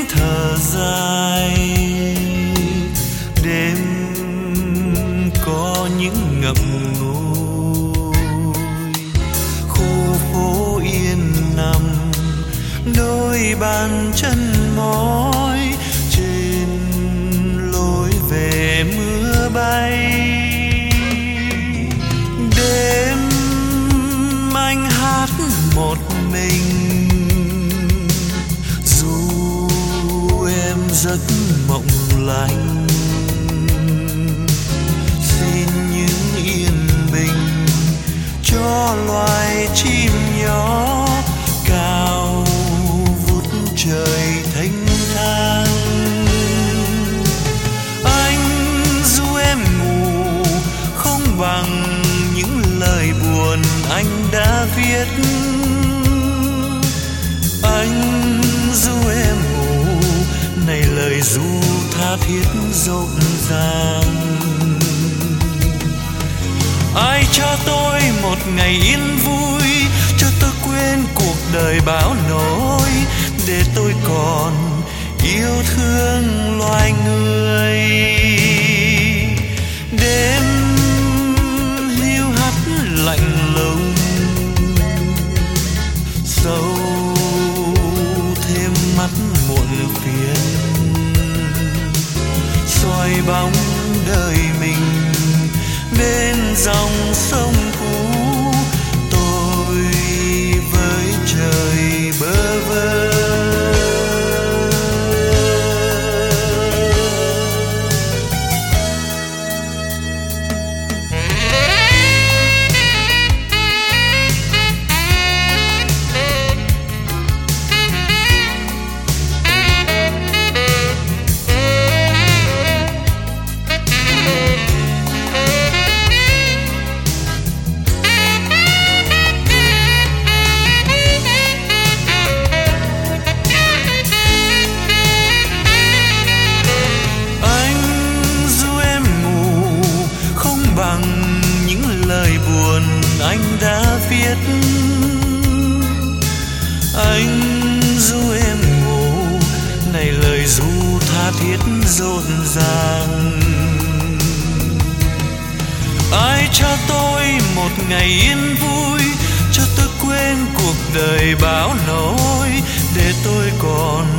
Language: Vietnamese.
thở dài, đêm có những ngậm ngùi. Khu phố yên nằm, đôi bàn chân mỏi trên lối về mưa bay. Đêm anh hát một mình, dù em rất mộng lạnh. Xin những yên bình cho loài chim nhỏ cao vút trời thanh thang. Anh dù em ngủ không bằng những lời buồn anh đã viết. Anh dù em ngủ này lời ru tha thiết rộn ràng. Ai cho tôi một ngày yên vui, cho tôi quên cuộc đời bão nỗi, để tôi còn yêu thương loài người. Đêm hiu hắt lạnh lùng, sâu thêm mắt muộn phiền, soi bóng đời mình bên dòng sông cũ. Tôi với trời bơ vơ. Anh đã viết. Anh dù em ngủ này lời ru tha thiết rộn ràng. Ai cho tôi một ngày yên vui, cho tôi quên cuộc đời bão nỗi, để tôi còn